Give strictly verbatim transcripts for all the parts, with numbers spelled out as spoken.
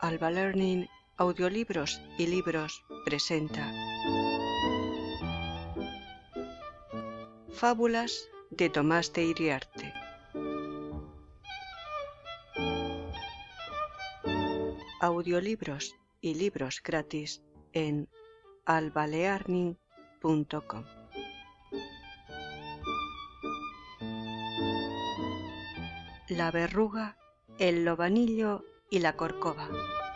Alba Learning, Audiolibros y Libros presenta Fábulas de Tomás de Iriarte. Audiolibros y libros gratis en alba learning punto com. La verruga, el lobanillo y la corcova.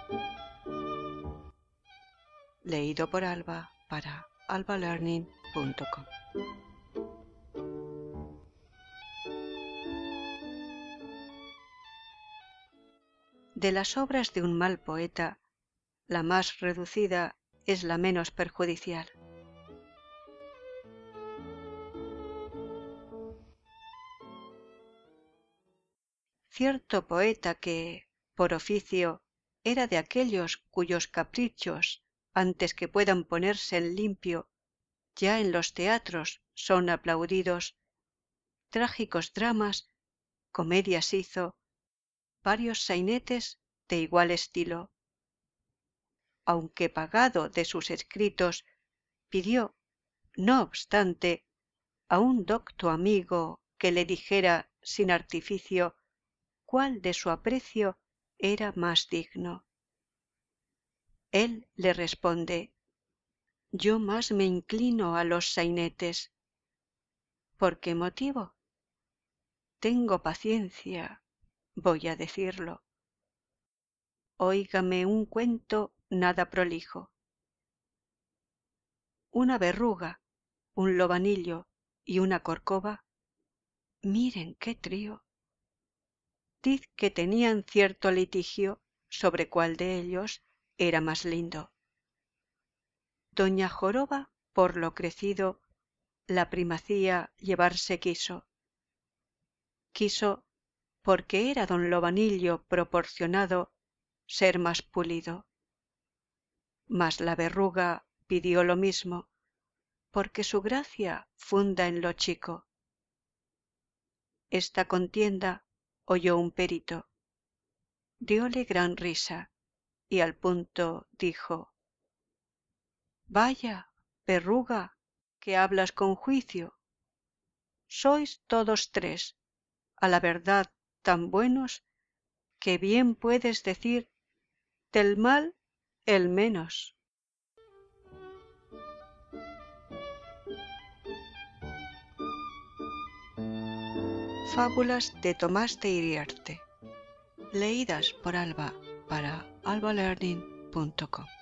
Leído por Alba para alba learning punto com. De las obras de un mal poeta, la más reducida es la menos perjudicial. Cierto poeta que, por oficio, era de aquellos cuyos caprichos, antes que puedan ponerse en limpio, ya en los teatros son aplaudidos, trágicos dramas, comedias hizo, varios sainetes de igual estilo. Aunque pagado de sus escritos, pidió, no obstante, a un docto amigo que le dijera sin artificio cuál de su aprecio era más digno. Él le responde: yo más me inclino a los sainetes. ¿Por qué motivo? Tengo paciencia, voy a decirlo. Óigame un cuento nada prolijo. Una verruga, un lobanillo y una corcova, miren qué trío. Diz que tenían cierto litigio sobre cuál de ellos era más lindo. Doña Joroba, por lo crecido, la primacía llevarse quiso. Quiso, porque era don Lobanillo proporcionado, ser más pulido. Mas la verruga pidió lo mismo, porque su gracia funda en lo chico. Esta contienda oyó un perito. Dióle gran risa y al punto dijo: vaya, verruga, que hablas con juicio. Sois todos tres, a la verdad, tan buenos que bien puedes decir del mal el menos. Fábulas de Tomás de Iriarte, leídas por Alba para alba learning punto com.